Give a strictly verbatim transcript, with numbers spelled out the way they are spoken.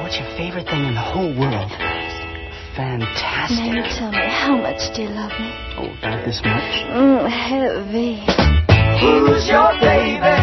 what's your favorite thing in the whole world? Fantastic. Now you tell me, how much do you love me? Oh, about this much? Mm, heavy. Who's your baby?